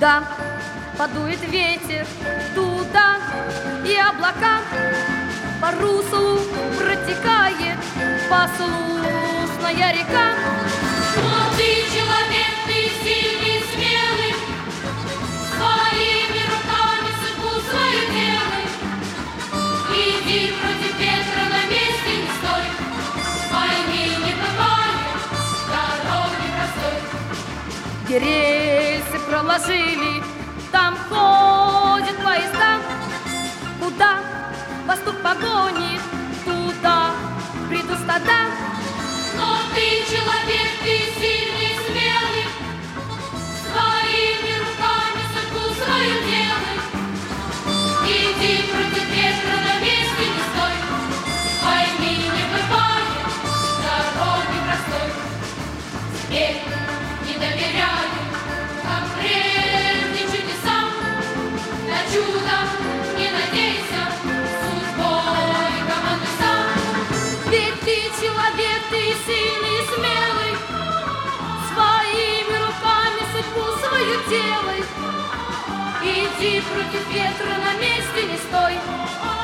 Куда подует ветер, туда и облака по руслу протекает послушная река. Но ты человек, ты сильный, смелый, своими руками судьбу свою делай. Иди против ветра, на месте не стой, войны не бывает, дороги простой. Где рельсы проложили, там ходят поезда. Куда пастух погонит, туда придут стада. Но ты человек, ты сильный, смелый, своими руками судьбу свою делай. Иди против ветра, на месте не стой, войны не бывает, дороги простой. Теперь не доверяю, как прежде чудесам, на чудо не надейся, судьбой командуй сам. Ведь ты человек, ты сильный и смелый, своими руками судьбу свою делай. Иди против ветра, на месте не стой.